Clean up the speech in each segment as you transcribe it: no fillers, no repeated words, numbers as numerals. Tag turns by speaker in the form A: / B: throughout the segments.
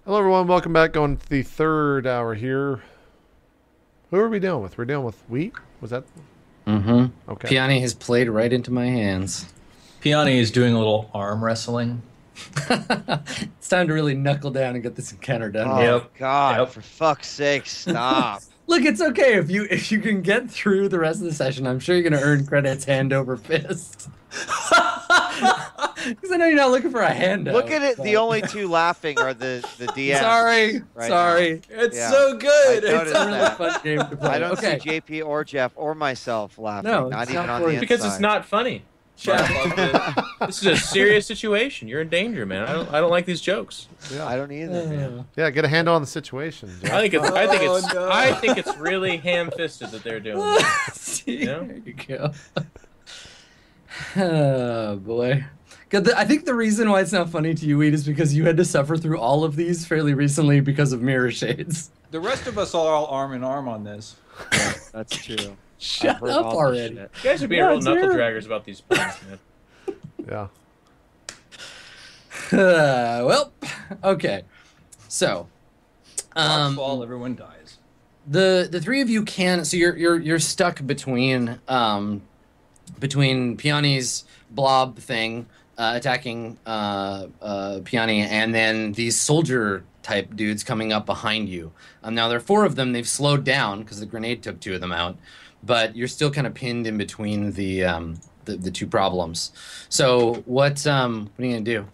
A: Hello, everyone. Welcome back. Going to the third hour here. Who are we dealing with? We're dealing with Wheat? Was that?
B: Mm-hmm.
A: Okay.
B: Piani has played right into my hands.
C: Piani is doing a little arm wrestling.
B: It's time to really knuckle down and get this encounter done.
D: Oh,
C: Yep.
D: God,
C: Yep.
D: for fuck's sake, stop.
B: Look, it's okay if you can get through the rest of the session. I'm sure you're going to earn credits hand over fist. Because I know you're not looking for a handout.
D: Look at it.
B: but-
D: The only two laughing are the DMs.
B: Sorry,
D: right
B: sorry.
C: It's
D: Yeah.
C: so good.
D: I
C: It's
D: noticed
B: It's a really
D: that.
B: fun game to play.
D: I don't
B: okay.
D: see JP or Jeff or myself laughing.
B: No,
D: not
B: it's
D: even
B: not
D: on
B: for
D: the
B: you.
D: inside.
E: Because it's not funny.
C: Jeff.
E: This is a serious situation. You're in danger, man. I don't like these jokes.
D: I don't either, man.
A: Yeah, get a handle on the situation. Jeff.
E: I think it's really ham-fisted that they're doing this.
B: See,
E: Yeah.
B: there you go. Oh boy. I think the reason why it's not funny to you, Weed, is because you had to suffer through all of these fairly recently because of mirror shades.
F: The rest of us are all arm in arm on this.
D: That's true.
B: Shut
D: I've heard
B: up
D: all this
B: already.
D: shit.
E: You guys are being
B: Yeah,
E: real
B: it's
E: knuckle
B: here.
E: draggers about these puns, man.
A: Yeah.
B: Well, okay. So,
F: Rocks fall, everyone dies.
B: the three of you can. So you're stuck between Piani's blob thing attacking Piani, and then these soldier type dudes coming up behind you. Now there are four of them. They've slowed down because the grenade took two of them out, but you're still kind of pinned in between the two problems. So what are you gonna do?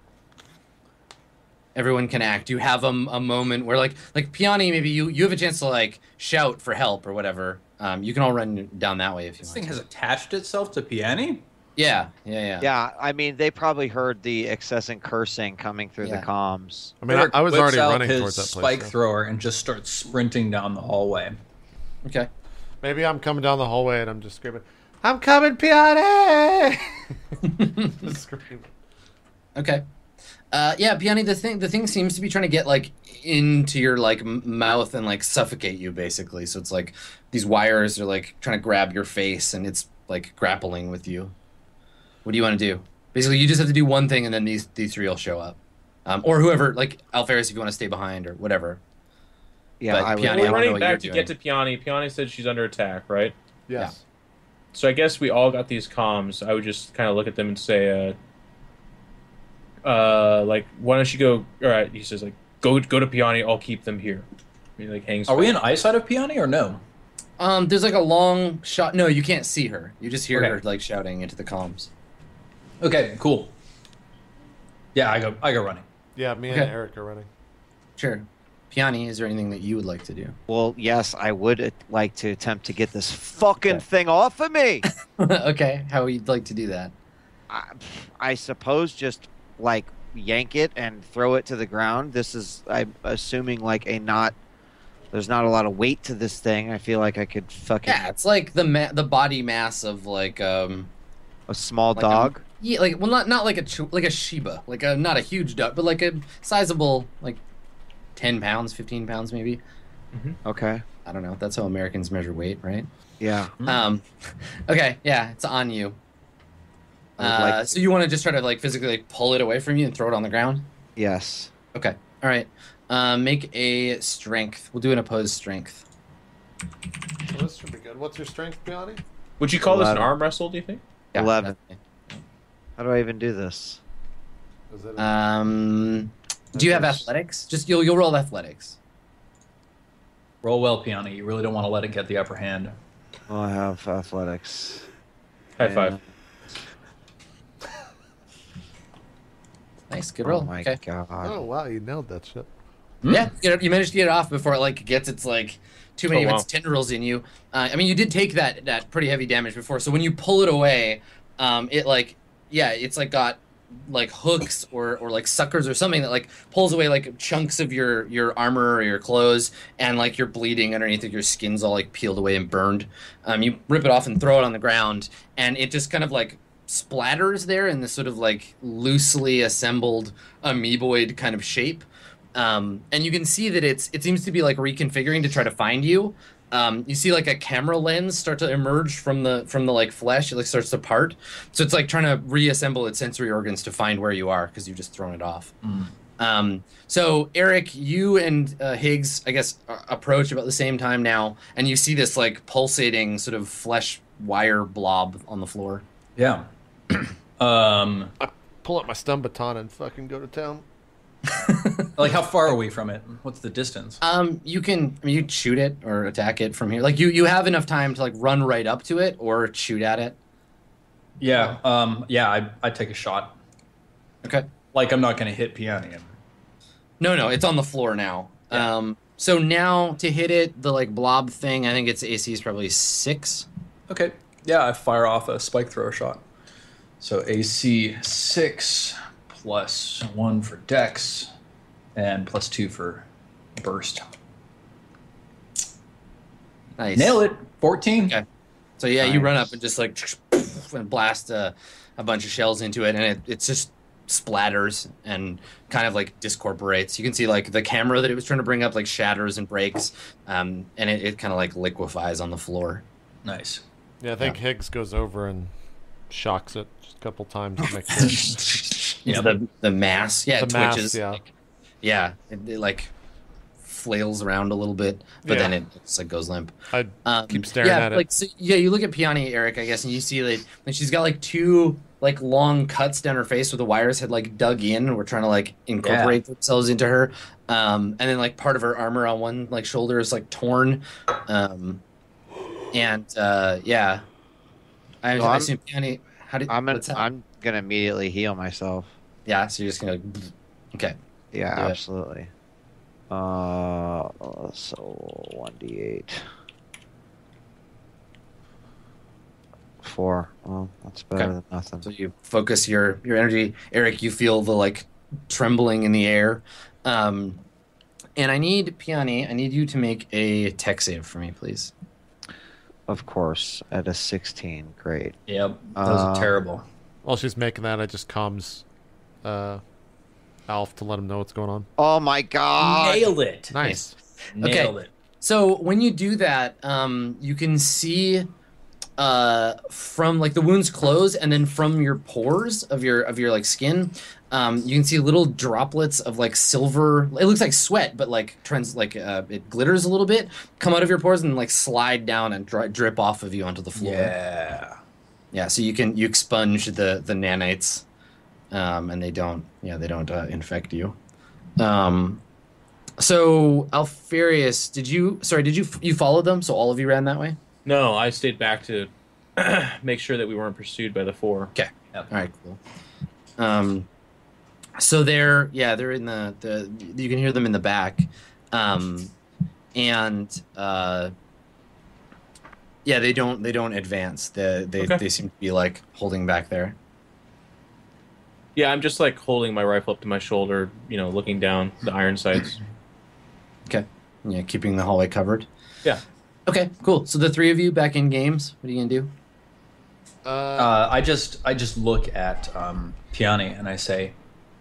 B: Everyone can act. You have a moment where like Piani, maybe you have a chance to like shout for help or whatever. You can all run down that way if you
F: This
B: want.
F: thing has attached itself to Piani?
B: Yeah.
D: Yeah, I mean, they probably heard the incessant cursing coming through
B: Yeah.
D: the comms.
A: I mean,
F: Eric
A: I was
F: whips
A: already
F: out
A: running
F: his
A: towards that
F: spike
A: place. So.
F: thrower and just starts sprinting down the hallway.
B: Okay.
A: Maybe I'm coming down the hallway and I'm just screaming, "I'm coming, Piani!" Just screaming.
B: Okay. Yeah, Piani, the thing seems to be trying to get like into your like mouth and like suffocate you basically. So it's like these wires are like trying to grab your face and it's like grappling with you. What do you want to do? Basically, you just have to do one thing and then these three will show up. Or whoever, like Alferis if you want to stay behind or whatever.
D: Yeah,
B: But
D: I would.
B: Piani, I
E: We're
B: wanna know
E: running
B: what
E: back
B: you're
E: to
B: doing.
E: get to Piani. Piani said she's under attack, right?
A: Yes.
E: So I guess we all got these comms. I would just kind of look at them and say, like, why don't you go? All right, he says, like, go to Piani. I'll keep them here. He like hangs.
F: Are we in eyesight of Piani or no?
B: There's like a long shot. No, you can't see her. You just hear
F: Okay.
B: her like shouting into the comms.
F: Okay, cool. Yeah, I go running.
A: Yeah, me and
B: Okay.
A: Eric are running.
B: Sure. Piani, is there anything that you would like to do?
D: Well, yes, I would like to attempt to get this fucking
B: Okay.
D: thing off of me.
B: Okay, how would you like to do that?
D: I suppose just like yank it and throw it to the ground. This is, I'm assuming, like there's not a lot of weight to this thing. I feel like I could fucking
B: Yeah, it's like the body mass of like
D: a small
B: like
D: dog.
B: yeah, like well not like like a Shiba, like a not a huge dog, but like a sizable like 10 pounds, 15 pounds maybe.
D: Okay.
B: I don't know. That's how Americans measure weight, right?
D: Yeah.
B: Okay, yeah, it's on you.
D: I would like
B: So you want to just try to like physically like pull it away from you and throw it on the ground?
D: Yes.
B: Okay. All right. Make a strength. We'll do an opposed strength.
A: So this should be good. What's your strength, Piani?
E: Would you call this an
D: 11.
E: arm wrestle? Do you think?
B: Yeah,
D: 11.
B: definitely.
D: How do I even do this?
A: Is it
B: Do you have
A: That's-
B: athletics? Just you'll roll athletics.
F: Roll well, Piani. You really don't want to let it get the upper hand.
D: Well, I have athletics.
E: High
D: Yeah.
E: five.
B: Nice, good
D: Oh
B: roll.
D: my
B: Okay.
D: god.
A: Oh wow, you nailed that shit.
B: Yeah, you managed to get it off before it like gets its like too many
E: Oh,
B: of
E: wow.
B: its tendrils in you. I mean, you did take that pretty heavy damage before, so when you pull it away, it like it's like got like hooks or like suckers or something that like pulls away like chunks of your armor or your clothes, and like you're bleeding underneath it, your skin's all like peeled away and burned. You rip it off and throw it on the ground, and it just kind of like splatters there in this sort of like loosely assembled amoeboid kind of shape. And you can see that it seems to be like reconfiguring to try to find you. You see like a camera lens start to emerge from the like flesh. It like starts to part. So it's like trying to reassemble its sensory organs to find where you are because you've just thrown it off. So Eric, you and Higgs, I guess, approach about the same time now, and you see this like pulsating sort of flesh wire blob on the floor.
C: Yeah.
A: Pull up my stun baton and fucking go to town.
C: Like, how far are we from it? What's the distance?
B: You can, I mean, you'd shoot it or attack it from here. Like you have enough time to like run right up to it or shoot at it.
C: Yeah. Yeah. I take a shot.
B: Okay.
C: Like, I'm not going to hit Peony.
B: No, it's on the floor now.
C: Yeah.
B: So now to hit it, the like blob thing, I think its AC is probably 6.
C: Okay. Yeah, I fire off a spike thrower shot. So AC 6 plus 1 for Dex and plus 2 for burst.
B: Nice.
C: Nail it. 14.
B: Okay. So yeah, you
D: Nice.
B: run up and just like and blast a bunch of shells into it, and it just splatters and kind of like discorporates. You can see like the camera that it was trying to bring up like shatters and breaks, and it kind of like liquefies on the floor.
C: Nice.
A: Yeah, I think Higgs goes over and shocks it just a couple times to make sure.
B: Into the mass. Yeah, it
A: The mass,
B: twitches.
A: yeah.
B: Like, yeah, it like flails around a little bit, but
A: Yeah.
B: then it just like goes limp.
A: I keep staring
B: yeah,
A: at it.
B: like so, yeah, you look at Peony, Eric, I guess, and you see that like, she's got like 2 like long cuts down her face where the wires had like dug in and were trying to like incorporate themselves into her. And then like part of her armor on one like shoulder is like torn. Yeah, I
D: So I'm-
B: assume Peony. What's that?
D: I'm gonna immediately heal myself.
B: Yeah, so you're just gonna. Okay.
D: Yeah,
B: Do it.
D: absolutely. So 1d8. 4. Well, that's better
B: Okay.
D: than nothing.
B: So you focus your energy, Eric. You feel the like trembling in the air, and I need Peony. I need you to make a tech save for me, please.
D: Of course, at a 16. Great.
C: Yep. Those are terrible.
A: While she's making that, I just comms Alf to let him know what's going on.
D: Oh my god!
C: Nailed it.
A: Nice.
C: Nailed it.
B: So when you do that, you can see from like the wounds close, and then from your pores of your like skin, you can see little droplets of like silver. It looks like sweat, but like it glitters a little bit. Come out of your pores and like slide down and drip off of you onto the floor.
C: Yeah.
B: Yeah. So you expunge the nanites, and they don't infect you. So Alfarius, did you follow them? So all of you ran that way?
E: No, I stayed back to make sure that we weren't pursued by the 4.
B: Okay. All right. Cool. So they're in the you can hear them in the back, and they don't advance. They seem to be like holding back there.
E: Yeah, I'm just like holding my rifle up to my shoulder, looking down the iron sights.
B: Okay. Yeah, keeping the hallway covered.
E: Yeah.
B: Okay. Cool. So the 3 of you back in games. What are you gonna do?
C: I just look at Peony and I say,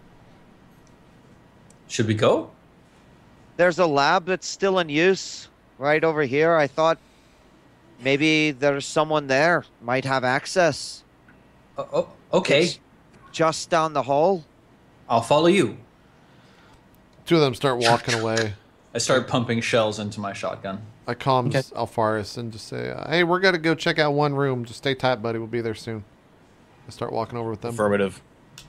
C: "Should we go?"
D: There's a lab that's still in use right over here. I thought maybe there's someone there. Might have access.
C: Okay.
D: It's just down the hall.
C: I'll follow you.
A: 2 of them start walking away.
C: I start pumping shells into my shotgun.
A: I calms Alfaris and just say, "Hey, we're gonna go check out one room. Just stay tight, buddy. We'll be there soon." I start walking over with them.
E: Affirmative.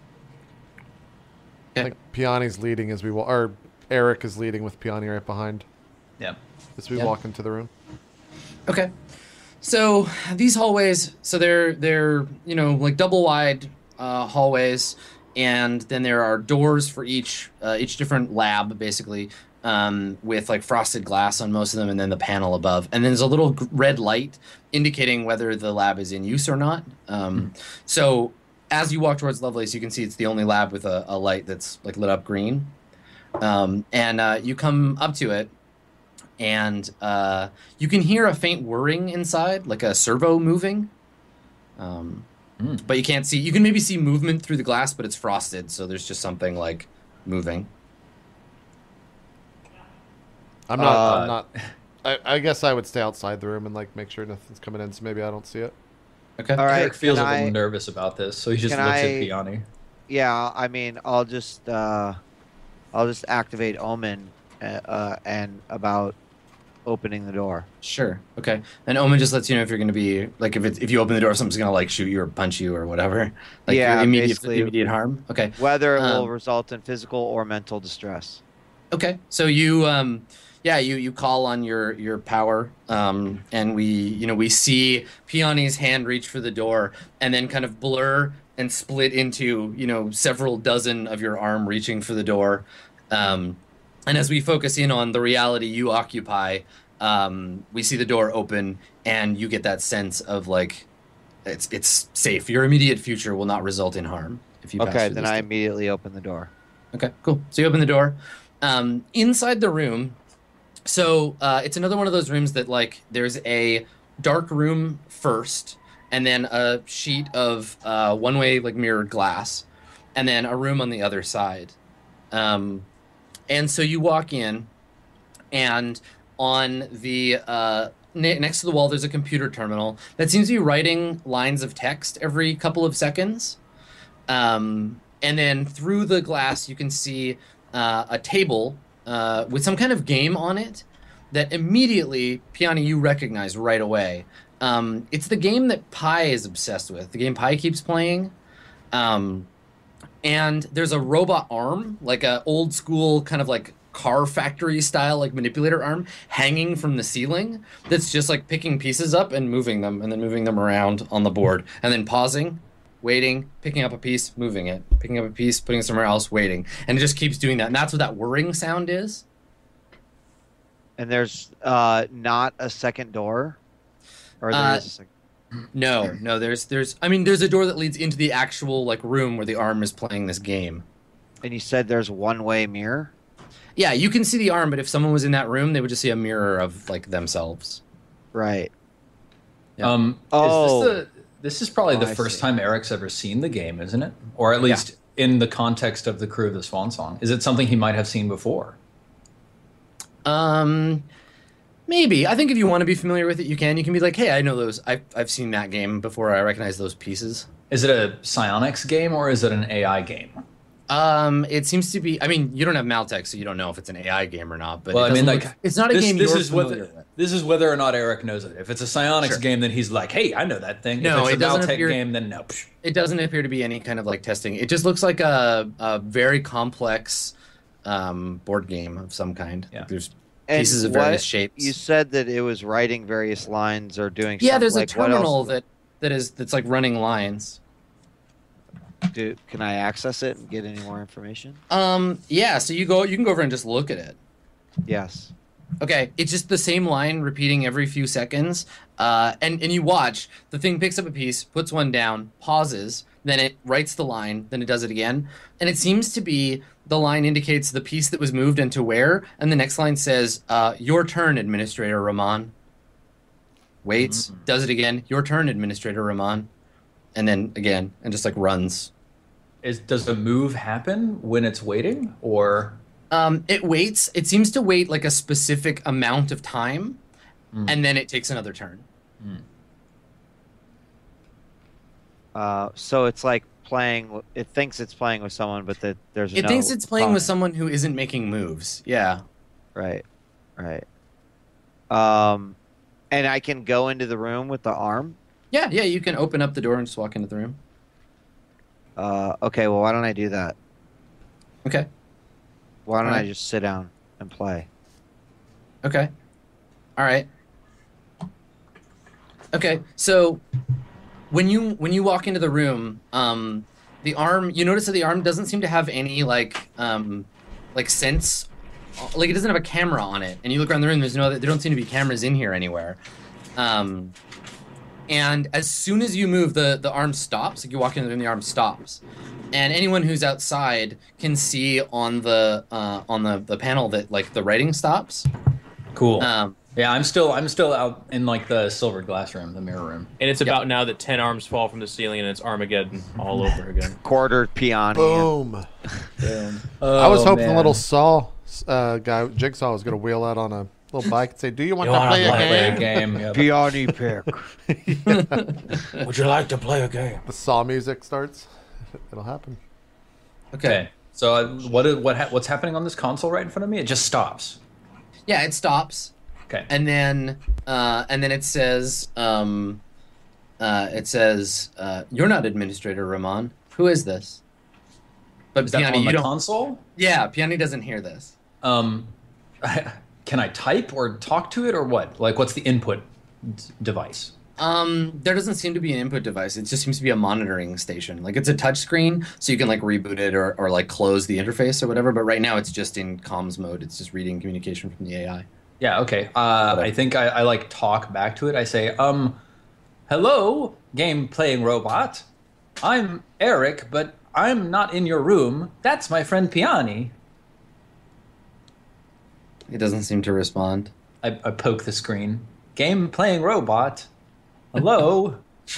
A: I think Peony's leading as we walk, or Eric is leading with Peony right behind
C: Yeah.
A: as we
B: Yep.
A: walk into the room.
B: Okay. So these hallways, so they're like double wide hallways, and then there are doors for each different lab basically, with like frosted glass on most of them, and then the panel above, and then there's a little red light indicating whether the lab is in use or not. So as you walk towards Lovelace, you can see it's the only lab with a light that's like lit up green, and you come up to it. And you can hear a faint whirring inside, like a servo moving. But you can't see. You can maybe see movement through the glass, but it's frosted, so there's just something like moving.
A: I'm not. I guess I would stay outside the room and like make sure nothing's coming in. So maybe I don't see it.
B: Okay.
D: All right.
C: Eric feels a
D: can
C: little
D: I-
C: nervous about this, so he just
D: can
C: looks at
D: I-
C: Peony.
D: Yeah, I mean, I'll just I'll just activate Omen and about opening the door.
B: Sure. Okay. And Omen just lets you know if you're going to be like if you open the door, someone's going to like shoot you or punch you or whatever. Like
D: Yeah,
B: immediate
D: basically.
B: harm. Okay.
D: Whether it will result in physical or mental distress.
B: Okay. So you you call on your power, and we see Peony's hand reach for the door and then kind of blur and split into several dozen of your arm reaching for the door. And as we focus in on the reality you occupy, we see the door open, and you get that sense of like, it's safe. Your immediate future will not result in harm if you. Pass
D: Okay,
B: through
D: then
B: this
D: I
B: door.
D: immediately open the door.
B: Okay, cool. So you open the door. Inside the room, so it's another one of those rooms that like there's a dark room first, and then a sheet of one-way like mirrored glass, and then a room on the other side. And so you walk in, and on the next to the wall, there's a computer terminal that seems to be writing lines of text every couple of seconds. And then through the glass, you can see a table with some kind of game on it that immediately, Peony, you recognize right away. It's the game that Pi is obsessed with, the game Pi keeps playing. And there's a robot arm, like a old school kind of like car factory style like manipulator arm hanging from the ceiling that's just like picking pieces up and moving them and then moving them around on the board and then pausing, waiting, picking up a piece, moving it, picking up a piece, putting it somewhere else, waiting. And it just keeps doing that. And that's what that whirring sound is.
D: And there's not a second door? Or there is a second?
B: No, there's a door that leads into the actual like room where the arm is playing this game.
D: And you said there's one-way mirror?
B: Yeah, you can see the arm, but if someone was in that room, they would just see a mirror of like themselves.
D: Right.
B: Yeah.
C: This is probably the
D: I
C: first
D: see.
C: time Eric's ever seen the game, isn't it? Or at least in the context of the crew of the Swan Song. Is it something he might have seen before?
B: Maybe. I think if you want to be familiar with it, you can. You can be like, hey, I know those. I've seen that game before. I recognize those pieces.
C: Is it a psionics game or is it an AI game?
B: It seems to be. I mean, you don't have Maltech, so you don't know if it's an AI game or not. But
C: Well,
B: it
C: I mean,
B: doesn't
C: like,
B: look- it's not a game
C: this
B: you're
C: is
B: familiar with.
C: This is whether or not Eric knows it. If it's a psionics
B: Sure.
C: game, then he's like, hey, I know that thing.
B: No,
C: if
B: it
C: it's a
B: doesn't
C: Maltech
B: appear-
C: game, then no. Psh.
B: It doesn't appear to be any kind of like testing. It just looks like a very complex board game of some kind.
C: Yeah.
B: There's
D: And
B: pieces of various
D: what-
B: shapes.
D: You said that it was writing various lines or doing
B: Yeah,
D: something.
B: there's
D: like,
B: a
D: what
B: terminal
D: else
B: that's like running lines.
D: can I access it and get any more information?
B: Yeah, so you can go over and just look at it.
D: Yes.
B: Okay, it's just the same line repeating every few seconds. And you watch, the thing picks up a piece, puts one down, pauses, then it writes the line, then it does it again. And it seems to be the line indicates the piece that was moved and to where, and the next line says, your turn, Administrator Rahman. Waits, does it again, your turn, Administrator Rahman. And then again, and just like runs.
C: Does the move happen when it's waiting? Or
B: It waits. It seems to wait like a specific amount of time, and then it takes another turn.
D: So it's like playing. It thinks it's playing with someone, but that there's
B: It
D: no
B: thinks it's playing with
D: opponent.
B: someone who isn't making moves. Yeah.
D: Right. And I can go into the room with the arm.
B: Yeah, you can open up the door and just walk into the room.
D: Okay. Well, why don't I do that?
B: Okay.
D: Why don't I
B: Alright.
D: just sit down and play?
B: Okay. All right. Okay. So when you walk into the room, the arm, you notice that the arm doesn't seem to have any like sense, like it doesn't have a camera on it. And you look around the room, there don't seem to be cameras in here anywhere. And as soon as you move, the arm stops. Like you walk into the room, the arm stops. And anyone who's outside can see on the panel that like the writing stops.
C: cool.
B: Um,
C: Yeah, I'm still out in like the silver glass room, the mirror room.
E: And it's about now that 10 arms fall from the ceiling and it's Armageddon all over again.
D: Quartered Peony.
A: Boom. I was hoping the little Saw guy, Jigsaw, was going to wheel out on a little bike and say, "Do you want to play a game?"
C: Yep.
D: Peony pick.
E: Would you like to play a game?
A: The Saw music starts. It'll happen.
B: okay.
C: Okay. So what's happening on this console right in front of me? It just stops.
B: Yeah, it stops.
C: Okay.
B: And then it says you're not Administrator Ramon. Who is this? But
C: Is that
B: Piani,
C: on
B: you
C: the
B: don't.
C: console?
B: Yeah, Piani doesn't hear this.
C: Can I type or talk to it or what? Like, what's the input device?
B: There doesn't seem to be an input device. It just seems to be a monitoring station. Like, it's a touch screen, so you can like reboot it or like close the interface or whatever. But right now it's just in comms mode. It's just reading communication from the AI.
C: Yeah, okay. I think I like talk back to it. I say, hello, game playing robot. I'm Eric, but I'm not in your room. That's my friend Piani.
B: It doesn't seem to respond.
C: I poke the screen. Game playing robot. Hello.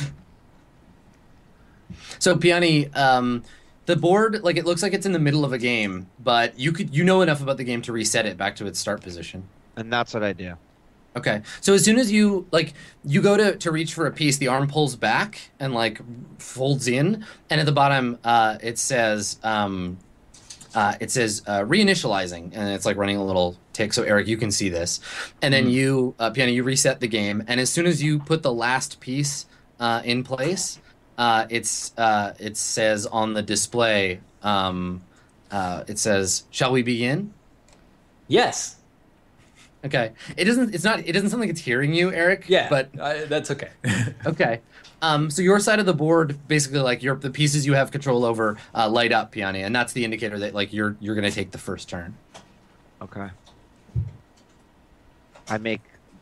B: So Piani, the board, like, it looks like it's in the middle of a game, but you know enough about the game to reset it back to its start position.
D: And that's what I do.
B: Okay. So as soon as you go to reach for a piece, the arm pulls back and like folds in, and at the bottom it says reinitializing, and it's like running a little tick. So Eric, you can see this, and then you Piani, you reset the game, and as soon as you put the last piece in place, it says on the display, it says, "Shall we begin?"
C: Yes.
B: Okay. It doesn't sound like it's hearing you, Eric.
C: Yeah.
B: But
C: that's okay.
B: okay. So your side of the board, basically, like the pieces you have control over, light up, Piani, and that's the indicator that like you're gonna take the first turn.
D: Okay. I make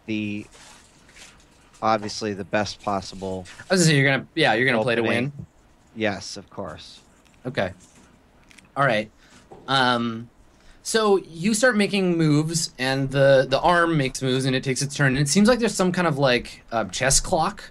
D: obviously the best possible.
B: I was gonna say you're gonna play to win.
D: Yes, of course.
B: Okay. All right. So you start making moves, and the arm makes moves, and it takes its turn. And it seems like there's some kind of like chess clock,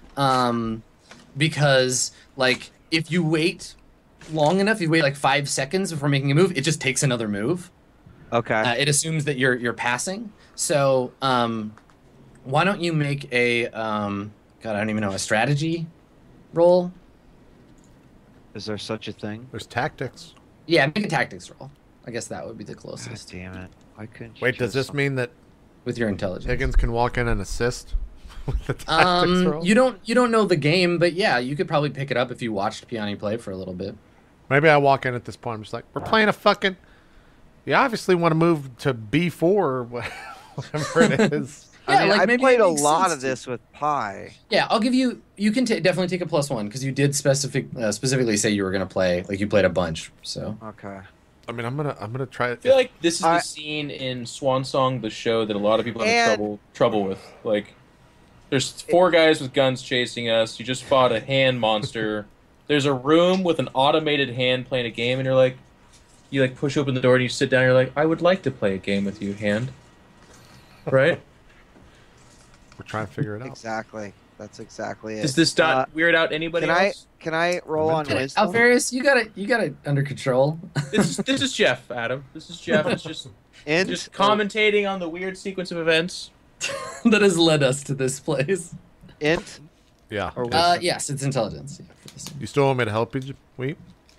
B: because like if you wait long enough, you wait like 5 seconds before making a move, it just takes another move.
D: Okay.
B: It assumes that you're passing. So why don't you make a God, I don't even know, a strategy roll?
D: Is there such a thing?
A: There's tactics.
B: Yeah, make a tactics roll. I guess that would be the
D: God
B: closest.
D: damn it. Why couldn't you
A: Wait, does this mean that
B: With your intelligence.
A: Higgins can walk in and assist with the tactics roll?
B: You don't know the game, but yeah, you could probably pick it up if you watched Piani play for a little bit.
A: Maybe I walk in at this point. I'm just like, we're playing a fucking. You obviously want to move to B4 or whatever it is.
B: Yeah,
D: I mean,
B: like
D: I
B: maybe
D: played
B: it
D: a
B: makes
D: lot
B: sense
D: of this with Pi.
B: Yeah, I'll give you. You can definitely take a +1 because you did specifically say you were gonna play. Like you played a bunch, so.
D: Okay.
A: I mean, I'm gonna try it.
E: I feel like this is the scene in Swan Song, the show, that a lot of people have trouble with. Like, there's 4 guys with guns chasing us. You just fought a hand monster. There's a room with an automated hand playing a game, and you like push open the door and you sit down. And you're like, I would like to play a game with you, hand. Right?
A: We're trying to figure it out.
D: Exactly. That's exactly it.
E: Does this not weird out anybody else?
D: Can I roll on wisdom?
B: Alfarius, you got it under control.
E: This is Jeff, Adam. This is Jeff. It's just commentating on the weird sequence of events
B: that has led us to this place.
D: Int?
A: Yeah.
B: Yes, it's intelligence. Yeah, for this.
A: You still want me to help you, Weep?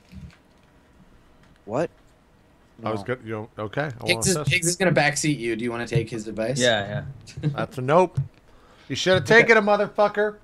D: What?
A: I was good. Okay.
B: Higgs is going to backseat you. Do you want to take his advice?
C: Yeah.
A: That's a nope. You should have taken a motherfucker.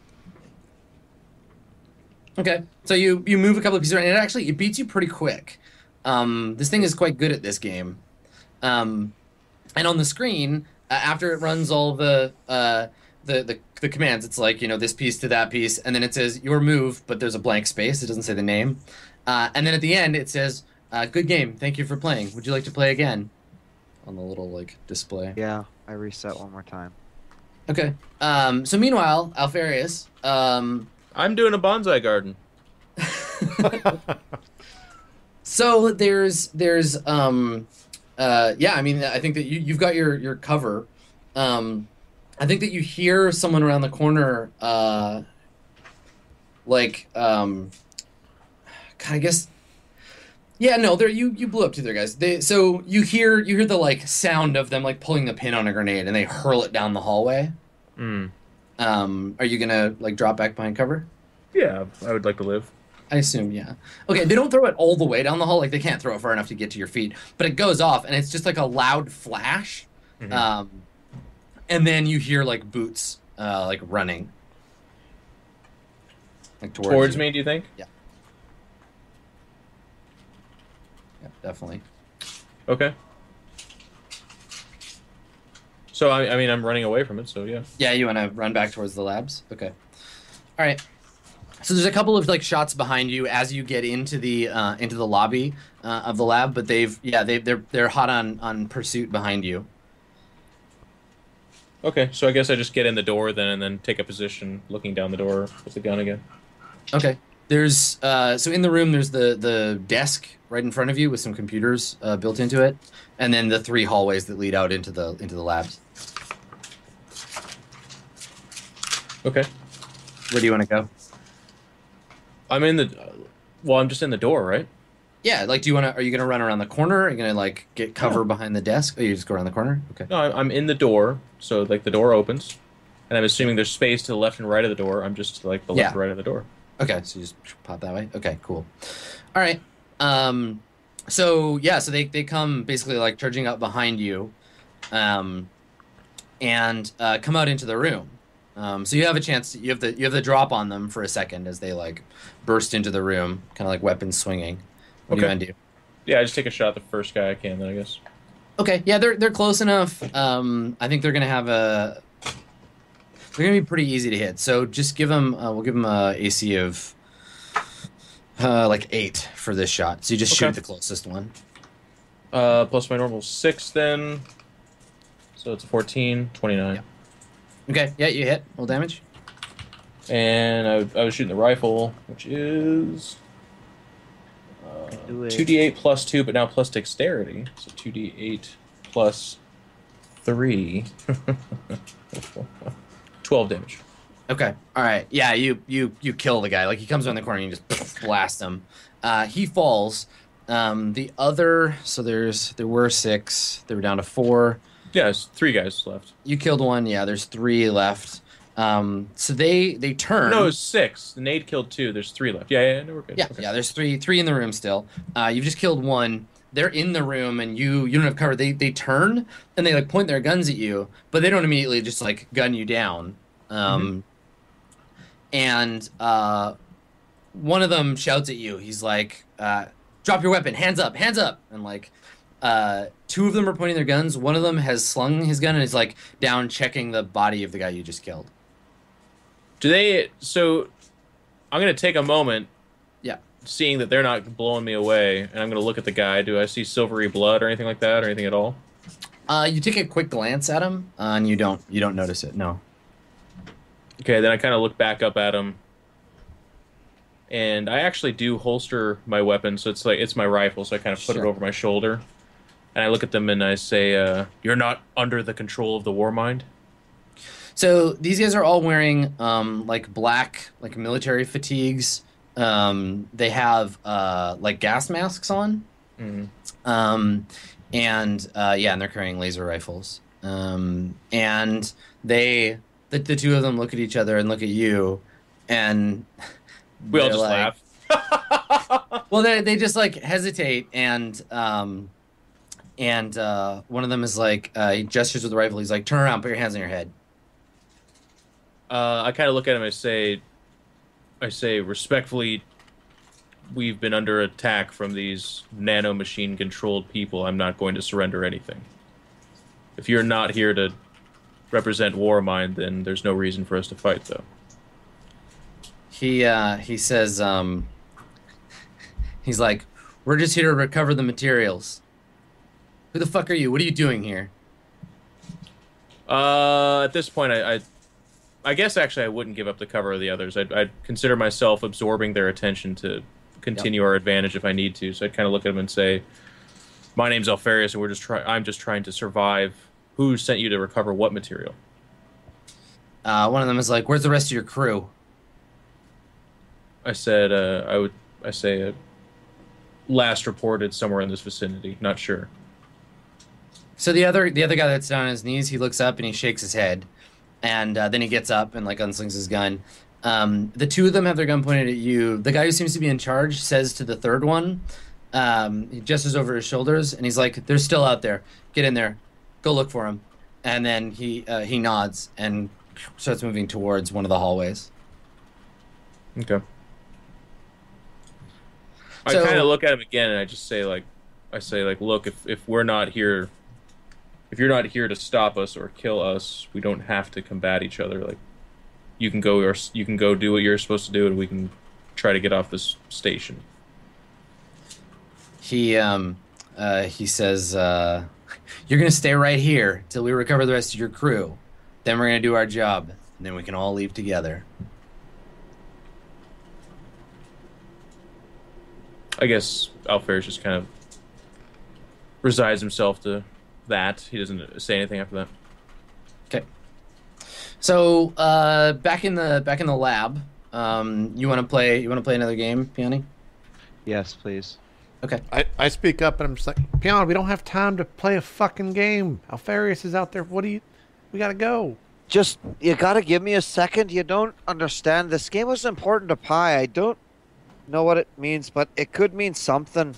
B: Okay, so you move a couple of pieces around, and it beats you pretty quick. This thing is quite good at this game. And on the screen, after it runs all the commands, it's like, this piece to that piece, and then it says your move, but there's a blank space. It doesn't say the name. And then at the end, it says, good game. Thank you for playing. Would you like to play again? On the little display.
D: Yeah, I reset one more time.
B: Okay. So meanwhile, Alfarius,
E: I'm doing a bonsai garden.
B: So there's I mean, I think that you've got your cover. I think that you hear someone around the corner, God, I guess. Yeah, no, you blew up to there, guys. So you hear the sound of them pulling the pin on a grenade, and they hurl it down the hallway.
E: Mm.
B: Are you gonna drop back behind cover?
E: Yeah, I would like to live.
B: I assume, yeah. Okay, they don't throw it all the way down the hall. Like, they can't throw it far enough to get to your feet. But it goes off, and it's just like a loud flash. Mm-hmm. And then you hear, like, boots, like, running.
E: Like, towards me, do you think?
B: Yeah. Yeah, definitely.
E: Okay. So, I mean, I'm running away from it, so yeah.
B: Yeah, you want to run back towards the labs? Okay. All right. So there's a couple of like shots behind you as you get into the lobby of the lab, but they're hot on pursuit behind you.
E: Okay, so I guess I just get in the door then, and then take a position looking down the door with the gun again.
B: Okay. There's so in the room there's the desk right in front of you with some computers built into it, and then the 3 hallways that lead out into the labs.
E: Okay.
B: Where do you want to go?
E: I'm just in the door, right?
B: Yeah, like, are you gonna run around the corner? Are you gonna like get cover behind the desk? Or you just go around the corner? Okay.
E: No, I'm in the door, so like the door opens, and I'm assuming there's space to the left and right of the door. I'm just like the left and right of the door.
B: Okay, so you just pop that way. Okay, cool. All right. So they come basically like charging up behind you, and come out into the room. So you have a chance. You have the drop on them for a second as they like burst into the room, kind of like weapons swinging. What do you want to do?
E: Yeah, I just take a shot at the first guy I can, then I guess.
B: Okay, yeah, they're close enough. I think they're gonna be pretty easy to hit. So just give them. We'll give them a AC of like 8 for this shot. So you just shoot the closest one.
E: Plus my normal 6 then. So it's a 14, 29.
B: Yeah. Okay, yeah, you hit. Roll damage.
E: And I was shooting the rifle, which is 2d8 plus 2, but now plus dexterity. So 2d8 plus 3. 12 damage.
B: Okay. All right. Yeah, you kill the guy. Like, he comes around the corner and you just blast him. He falls. The other, so there were 6. They were down to 4.
E: Yeah, there's 3 guys left.
B: You killed 1. Yeah, there's 3 left. So they turn.
E: No, it's 6. The nade killed 2. There's 3 left. Yeah, no, we're good.
B: Yeah,
E: okay.
B: Yeah. There's three in the room still. You've just killed 1. They're in the room and you don't have cover. They turn and they like point their guns at you, but they don't immediately just like gun you down. And one of them shouts at you. He's like, "Drop your weapon! Hands up! Hands up!" And like, 2 of them are pointing their guns. One of them has slung his gun and is like down checking the body of the guy you just killed.
E: So I'm gonna take a moment.
B: Yeah.
E: Seeing that they're not blowing me away, and I'm gonna look at the guy. Do I see silvery blood or anything like that, or anything at all?
B: You take a quick glance at him, and you don't notice it. No.
E: Okay, then I kind of look back up at him, and I actually do holster my weapon, so it's my rifle, so I kind of put it over my shoulder, and I look at them and I say, "You're not under the control of the Warmind."
B: So these guys are all wearing like black, like military fatigues. They have like gas masks on, and they're carrying laser rifles. And the 2 of them look at each other and look at you, and
E: we all just laugh.
B: Well, they just like hesitate, and one of them is like, he gestures with the rifle. He's like, "Turn around, put your hands on your head."
E: I kind of look at him. I say respectfully, we've been under attack from these nanomachine controlled people. I'm not going to surrender anything. If you're not here to represent Warmind, then there's no reason for us to fight, though.
B: He says, he's like, "We're just here to recover the materials." Who the fuck are you? What are you doing here?
E: At this point, I guess actually I wouldn't give up the cover of the others. I'd consider myself absorbing their attention to continue our advantage if I need to. So I'd kind of look at them and say, "My name's Alfarius, and I'm just trying to survive. Who sent you to recover what material?"
B: One of them is like, "Where's the rest of your crew?"
E: I said, I say, last reported somewhere in this vicinity. Not sure.
B: So the other guy that's down on his knees, he looks up and he shakes his head, and then he gets up and like unslings his gun. The two of them have their gun pointed at you. The guy who seems to be in charge says to the third one, he gestures over his shoulders, and he's like, "They're still out there. Get in there. Go look for them." And then he nods and starts moving towards one of the hallways.
E: Okay.
B: So-
E: I kind of look at him again, and I just say like, look, if we're not here, if you're not here to stop us or kill us, we don't have to combat each other. Like, you can go do what you're supposed to do, and we can try to get off this station.
B: He says, "You're gonna stay right here till we recover the rest of your crew. Then we're gonna do our job, and then we can all leave together."
E: I guess Alferis just kind of resigns himself to that. He doesn't say anything after that.
B: Okay. So back in the lab, you want to play another game, Peony?
D: Yes, please.
B: Okay.
A: I speak up and I'm just like, Piano, we don't have time to play a fucking game. Alfarius is out there. We gotta go.
D: Just, you gotta give me a second. You don't understand. This game was important to Pi. I don't know what it means, but it could mean something.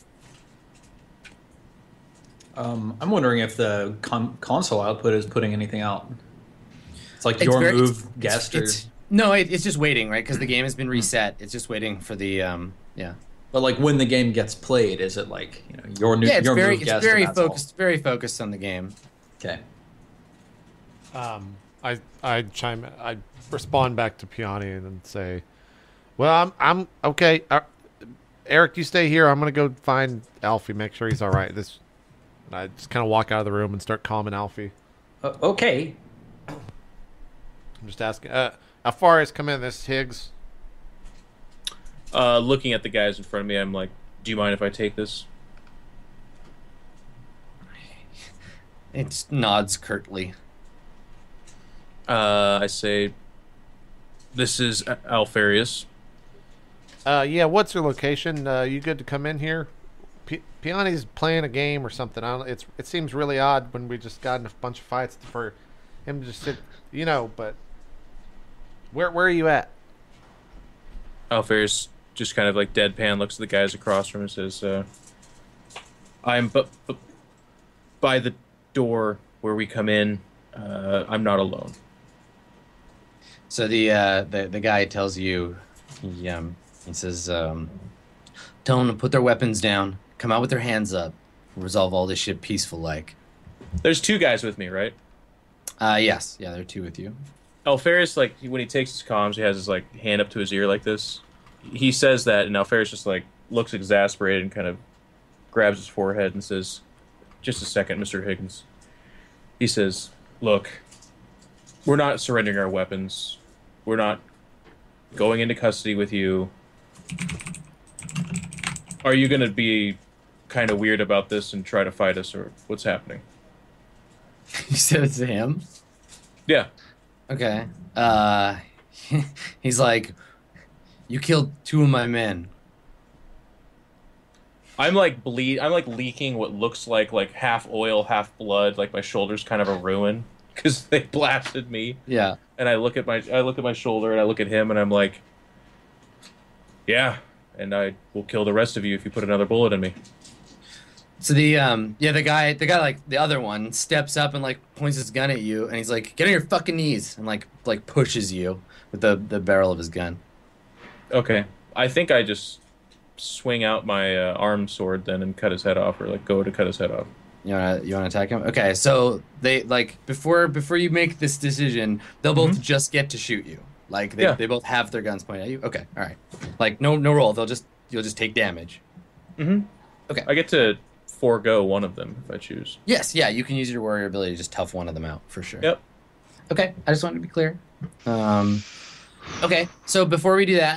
F: I'm wondering if the console output is putting anything out. It's like
B: It's
F: your
B: very-
F: move guest, or
B: No, it's just waiting, right? Because the game has been reset. It's just waiting for the yeah.
F: but like when the game gets played, is it like your new
B: Yeah, it's
F: your
B: very
F: move
B: it's
F: guest?
B: very
F: and that's all?
B: focused, very focused on the game.
F: Okay.
A: I respond back to Piani and then say, "Well, I'm okay. Eric, you stay here. I'm gonna go find Alfie. Make sure he's all right." And I just kind of walk out of the room and start calming Alfie.
F: Okay.
A: I'm just asking. How far has come in? This Higgs.
E: Looking at the guys in front of me, I'm like, "Do you mind if I take this?"
B: It nods curtly.
E: I say, "This is Alfarius."
A: Yeah. What's your location? You good to come in here? Piani's playing a game or something. It seems really odd when we just got in a bunch of fights for him to just sit. But where are you at?
E: Alfarius just kind of like deadpan looks at the guys across from him and says, "I'm by the door where we come in. I'm not alone."
B: So the guy tells you, he says, "Tell them to put their weapons down, come out with their hands up, resolve all this shit peaceful like."
E: There's two guys with me, right?
B: Yes, yeah, there are two with you.
E: Alfarius, like, when he takes his comms, he has his like hand up to his ear like this. He says that, and Alfarius just like looks exasperated and kind of grabs his forehead and says, "Just a second, Mr. Higgins." He says, "Look, we're not surrendering our weapons. We're not going into custody with you. Are you going to be kind of weird about this and try to fight us, or what's happening?"
B: You said it to him?
E: Yeah.
B: Okay. He's like, "You killed two of my men."
E: I'm like leaking what looks like half oil, half blood. Like my shoulder's kind of a ruin because they blasted me.
B: Yeah.
E: And I look at my shoulder and I look at him and I'm like, "Yeah, and I will kill the rest of you if you put another bullet in me."
B: So the guy like the other one steps up and like points his gun at you and he's like, "Get on your fucking knees," and like pushes you with the barrel of his gun.
E: Okay, I think I just swing out my arm sword then and cut his head off, or like go to cut his head off.
B: You wanna attack him? Okay, so they like before you make this decision, they'll both just get to shoot you. Like they both have their guns pointed at you. Okay, all right. Like no roll. You'll just take damage.
E: Mm-hmm.
B: Okay.
E: I get to forego one of them if I choose.
B: Yes, yeah, you can use your warrior ability to just tough one of them out for sure.
E: Yep.
B: Okay, I just wanted to be clear. Okay, so before we do that,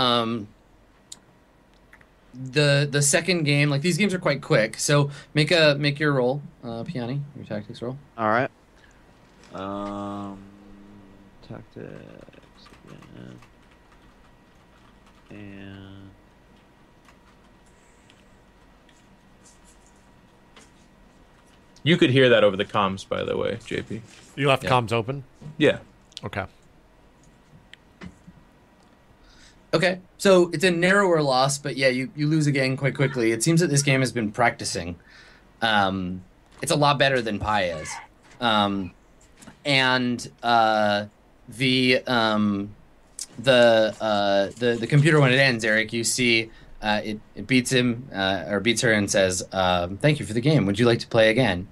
B: the second game, like these games are quite quick, so make your roll, Piani, your tactics roll.
D: All right. Tactics again. And
E: You could hear that over the comms, by the way, JP.
A: You left comms open?
E: Yeah.
A: Okay.
B: Okay, so it's a narrower loss, but yeah, you lose again quite quickly. It seems that this game has been practicing. It's a lot better than Pi is. And the computer, when it ends, Eric, you see it beats him or beats her and says, "Thank you for the game. Would you like to play again?"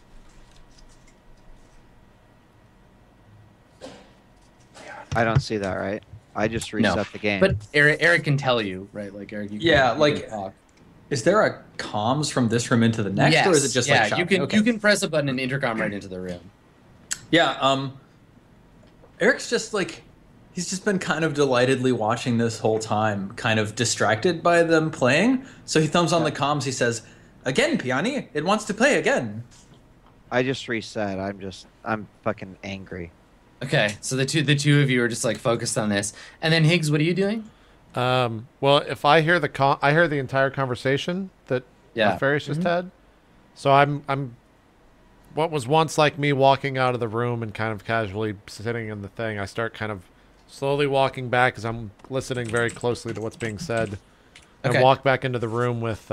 D: I don't see that, right? I just reset the game.
B: But Eric can tell you, right? Like Eric, you can talk.
C: Is there a comms from this room into the next,
B: Yes,
C: or is it just like
B: you
C: shouting?
B: can
C: Okay.
B: you can press a button and intercom right into the room.
C: Yeah, Eric's just like, he's just been kind of delightedly watching this whole time, kind of distracted by them playing. So he thumbs on the comms, he says, "Again, Piani, it wants to play again."
D: I just reset. I'm fucking angry.
B: Okay, so the two of you are just like focused on this, and then Higgs, what are you doing?
A: Well, if I hear I hear the entire conversation that Alfarius just had. So I'm what was once like me walking out of the room and kind of casually sitting in the thing. I start kind of slowly walking back as I'm listening very closely to what's being said, and
B: Okay.
A: walk back into the room with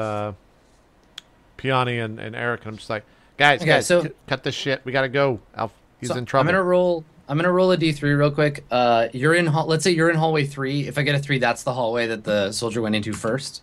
A: Piani and Eric. And I'm just like, guys,
B: so-
A: cut this shit. We gotta go. He's
B: So
A: in trouble.
B: I'm gonna roll a d3 real quick. You're in let's say you're in hallway 3. If I get a 3, that's the hallway that the soldier went into first.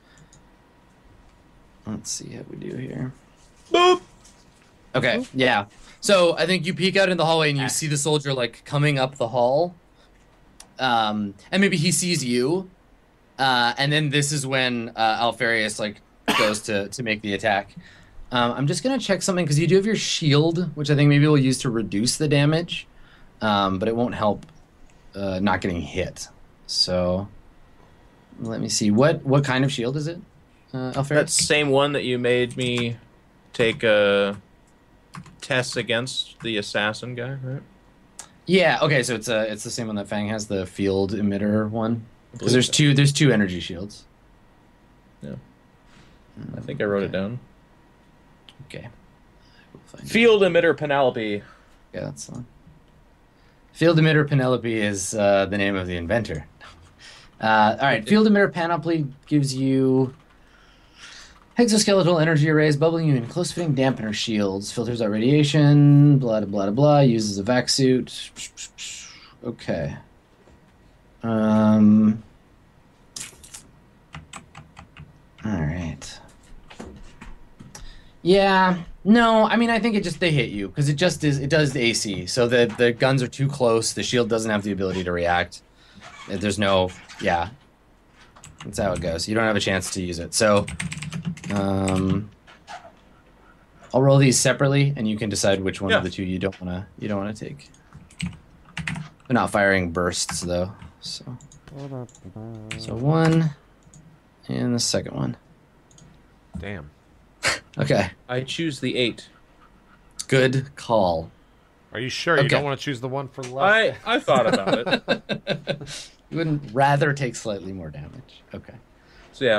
B: Let's see how we do here.
E: Boop.
B: Okay, yeah. So I think you peek out in the hallway and you see the soldier like coming up the hall. And maybe he sees you. And then this is when Alfarius like goes to make the attack. I'm just gonna check something because you do have your shield, which I think maybe we'll use to reduce the damage. But it won't help not getting hit. So let me see. What kind of shield is it, Alfarius?
E: That's the same one that you made me take a test against the assassin guy, right?
B: Yeah. Okay. So it's the same one that Fang has, the field emitter one. Because
E: believe
B: there's two energy shields.
E: Yeah. I think I wrote it down.
B: Okay. We'll find it.
E: Field emitter Penelope.
B: Yeah, that's the one. Field emitter Penelope is the name of the inventor. All right. Field emitter Panoply gives you hexaskeletal energy arrays, bubbling you in close-fitting dampener shields, filters out radiation, blah, blah, blah, blah, uses a vac suit. Okay. All right. Yeah. No, I mean, I think they hit you because it does the AC. So the guns are too close. The shield doesn't have the ability to react. There's no, yeah. That's how it goes. You don't have a chance to use it. So, I'll roll these separately, and you can decide which one of the two you don't wanna take. They're not firing bursts though. So 1, and the second one.
A: Damn.
B: Okay.
E: I choose the 8.
B: Good call.
A: Are you sure you
B: Okay.
A: don't want to choose the one for left?
E: I thought about it.
B: You wouldn't rather take slightly more damage. Okay.
E: So yeah.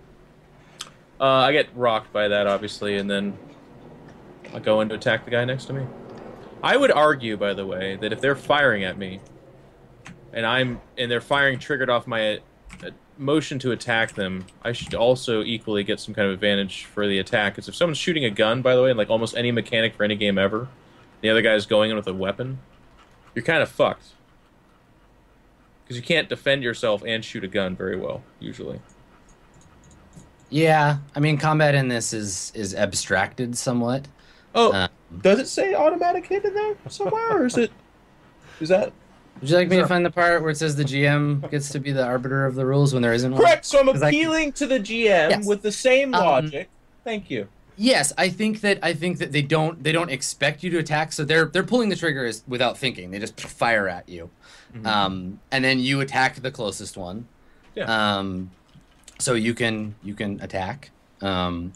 E: I get rocked by that, obviously, and then I go in to attack the guy next to me. I would argue, by the way, that if they're firing at me, and they're firing triggered off my motion to attack them, I should also equally get some kind of advantage for the attack. Because if someone's shooting a gun, by the way, like almost any mechanic for any game ever, the other guy's going in with a weapon, you're kind of fucked. Because you can't defend yourself and shoot a gun very well, usually.
B: Yeah, I mean, combat in this is abstracted somewhat.
E: Oh, does it say automatic hit in there somewhere, or is that...
B: Would you like me to find the part where it says the GM gets to be the arbiter of the rules when there isn't one?
E: Correct, so I'm
B: 'Cause
E: appealing to the GM
B: Yes.
E: with the same logic. Thank you.
B: Yes, I think that they don't expect you to attack, so they're pulling the trigger without thinking. They just fire at you, and then you attack the closest one.
E: Yeah.
B: So you can attack, yeah.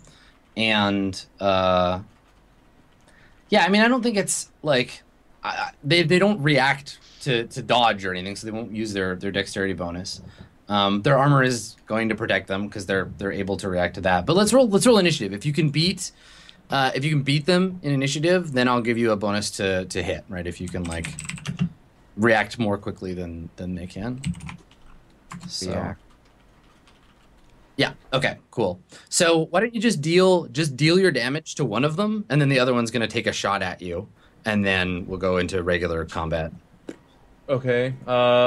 B: I mean, I don't think it's like they don't react to dodge or anything, so they won't use their dexterity bonus. Their armor is going to protect them because they're able to react to that. But let's roll initiative. If you can beat them in initiative, then I'll give you a bonus to hit. Right? If you can like react more quickly than they can. So.
D: Yeah.
B: Yeah. Okay. Cool. So why don't you just deal your damage to one of them, and then the other one's gonna take a shot at you, and then we'll go into regular combat.
E: Okay.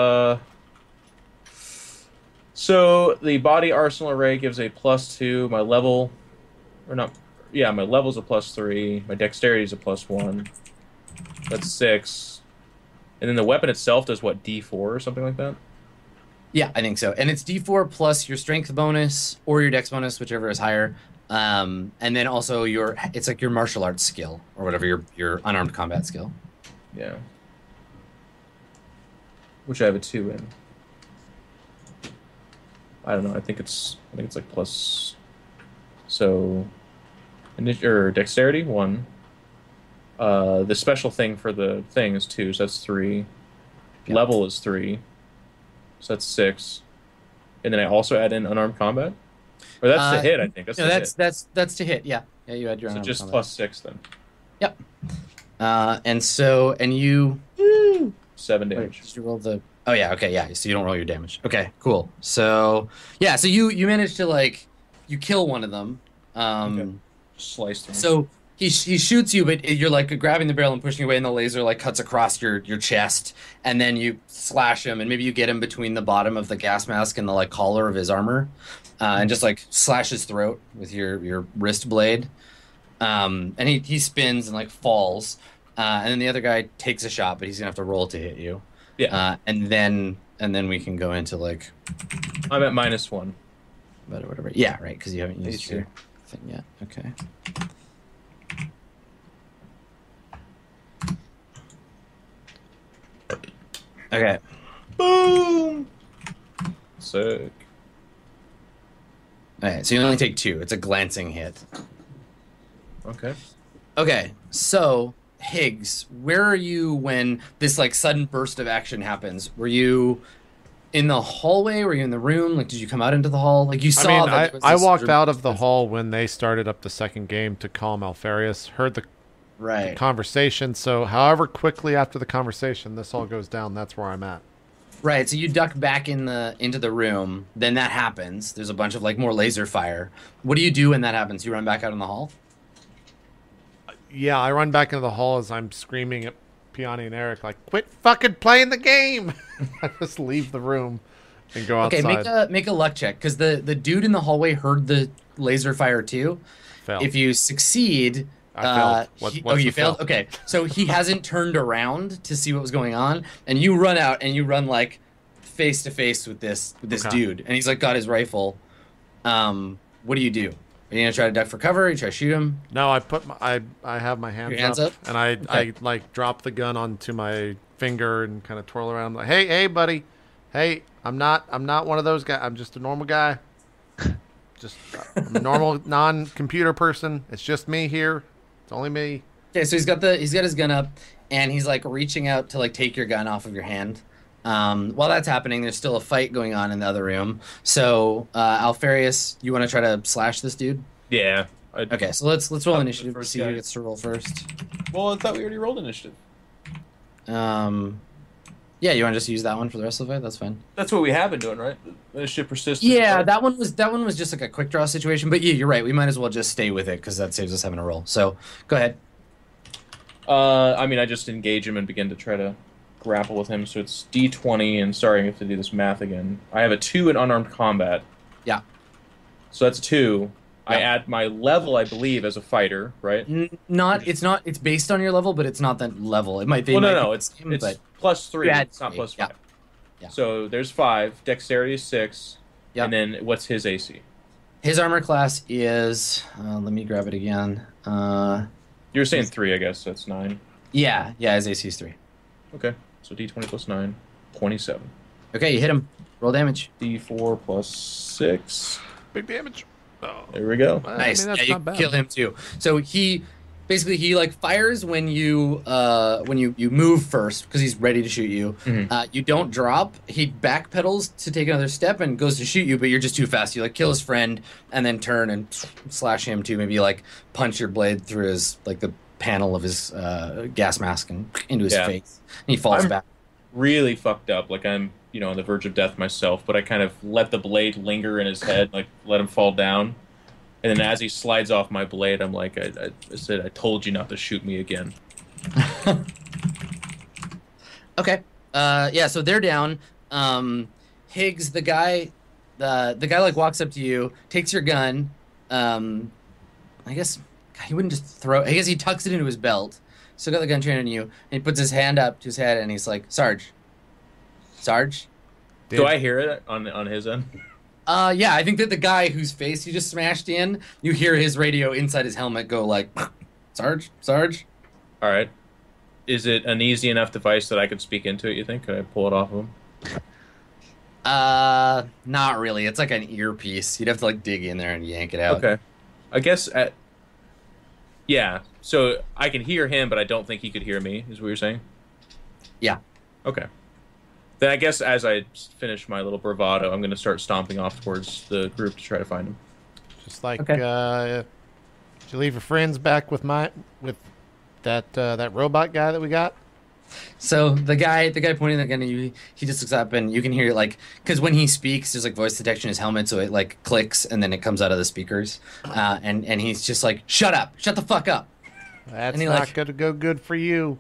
E: So the body arsenal array gives a +2. My level, or not? Yeah, my level's a +3. My dexterity is a +1. That's 6. And then the weapon itself does what, D4 or something like that?
B: Yeah, I think so. And it's D4 plus your strength bonus or your dex bonus, whichever is higher. And then also it's like your martial arts skill or whatever, your unarmed combat skill.
E: Yeah. Which I have a 2 in. I don't know. I think it's like plus. So, dexterity 1. The special thing for the thing is 2, so that's 3.
B: Yep.
E: Level is 3, so that's 6. And then I also add in unarmed combat. Or that's to hit, I think. That's
B: no,
E: to
B: that's to hit. Yeah, yeah. You had your
E: hit. So
B: unarmed
E: just
B: combat.
E: +6 then.
B: Yep. And you.
E: 7
B: Wait,
E: damage.
B: did you roll the? Oh yeah. Okay. Yeah. So you don't roll your damage. Okay. Cool. So yeah. So you manage to you kill one of them.
E: Okay. Slice through.
B: So he shoots you, but you're grabbing the barrel and pushing away, and the laser cuts across your chest, and then you slash him, and maybe you get him between the bottom of the gas mask and the collar of his armor, and just slash his throat with your wrist blade, and he spins and falls, and then the other guy takes a shot, but he's gonna have to roll to hit you.
E: Yeah.
B: And then we can go into
E: I'm at -1.
B: whatever. Yeah, right, because you haven't used
E: Easier.
B: your thing yet. Okay. Okay.
E: Boom! Sick.
B: Alright, so you only take 2. It's a glancing hit.
E: Okay.
B: Okay, so Higgs, where are you when this sudden burst of action happens? Were you in the hallway? Were you in the room? Did you come out into the hall? You saw
A: I mean,
B: that there was
A: I
B: this
A: walked
B: sort of-
A: out of the hall when they started up the second game to calm Alfarius. Heard the
B: right.
A: conversation. So, however quickly after the conversation this all goes down, that's where I'm at.
B: Right, so you duck back into the room. Then that happens. There's a bunch of more laser fire. What do you do when that happens? You run back out in the hall?
A: Yeah, I run back into the hall as I'm screaming at Piani and Eric, quit fucking playing the game! I just leave the room and go outside.
B: Okay, make a luck check, because the dude in the hallway heard the laser fire too.
A: Failed.
B: If you succeed,
A: I failed. What's
B: you
A: the
B: failed.
A: fail?
B: Okay, so he hasn't turned around to see what was going on, and you run out and you run face to face with this
A: Okay.
B: dude, and he's got his rifle. What do you do? Are you gonna try to duck for cover? Are you try to shoot him?
A: No, I put I have my hands,
B: Your hands up?
A: and I
B: Okay.
A: drop the gun onto my finger and kind of twirl around hey buddy, hey, I'm not one of those guys. I'm just a normal guy. I'm a normal non-computer person. It's just me here. It's only me.
B: Okay, so he's got his gun up, and he's reaching out to take your gun off of your hand. While that's happening, there's still a fight going on in the other room. So, Alfarius, you want to try to slash this dude?
E: Yeah.
B: Okay, so let's roll
E: the
B: initiative to
E: first
B: see who
E: guy.
B: gets to roll first.
E: Well, I thought we already rolled initiative.
B: Yeah, you want to just use that one for the rest of the fight? That's fine.
E: That's what we have been doing, right? Initiative persistent.
B: Yeah, that one was just a quick draw situation. But yeah, you're right. We might as well just stay with it because that saves us having a roll. So go ahead.
E: I just engage him and begin to try to grapple with him. So it's D20, and sorry, I have to do this math again. I have a 2 in unarmed combat.
B: Yeah.
E: So that's 2. I
B: Yeah.
E: add my level, I believe, as a fighter, right?
B: It's based on your level, but it's not that level. It might be.
E: No. It's
B: but
E: +3.
B: You add
E: It's not
B: 3,
E: +5.
B: yeah. Yeah.
E: So there's 5. Dexterity is 6.
B: Yeah.
E: And then what's his AC?
B: his armor class is. Let me grab it again.
E: You were saying 3, I guess. So that's 9.
B: Yeah, his AC is 3.
E: Okay. So D20 plus 9, 27.
B: Okay, you hit him. Roll damage.
E: D4 plus 6.
A: Big damage. Oh.
E: There we go.
A: Well,
B: Nice.
A: I mean, that's
B: You
A: not bad.
B: kill him too. So he fires when you move first because he's ready to shoot you.
E: Mhm.
B: You don't drop. He backpedals to take another step and goes to shoot you, but you're just too fast. You kill his friend and then turn and slash him too. Maybe punch your blade through his the panel of his gas mask and into his
E: Yeah.
B: face. And he falls
E: I'm
B: back.
E: Really fucked up. I'm on the verge of death myself, but I kind of let the blade linger in his head, like let him fall down. And then as he slides off my blade, I'm like, I said, I told you not to shoot me again.
B: Okay. Yeah, so they're down. Higgs, the guy like walks up to you, takes your gun. I guess God, he wouldn't just throw. I guess he tucks it into his belt. Still got the gun trained on you, and he puts his hand up to his head, and he's like, Sarge.
E: Do I hear it on his end?
B: Yeah, I think that the guy whose face you just smashed in, you hear his radio inside his helmet go like, Sarge.
E: All right. Is it an easy enough device that I could speak into it, you think? Could I pull it off of him?
B: Not really. It's like an earpiece. You'd have to like dig in there and yank it out.
E: Okay. I guess yeah. So I can hear him, but I don't think he could hear me, is what you're saying?
B: Yeah.
E: Okay. Then I guess as I finish my little bravado, I'm going to start stomping off towards the group to try to find him.
A: Just like,
B: Okay.
A: Did you leave your friends back with that robot guy that we got?
B: So the guy pointing the gun at you, he just looks up and you can hear like, because when he speaks, there's like voice detection in his helmet, so it like clicks and then it comes out of the speakers, and he's just like, shut the fuck up.
A: That's
B: And he,
A: not
B: like-
A: going to go good for you.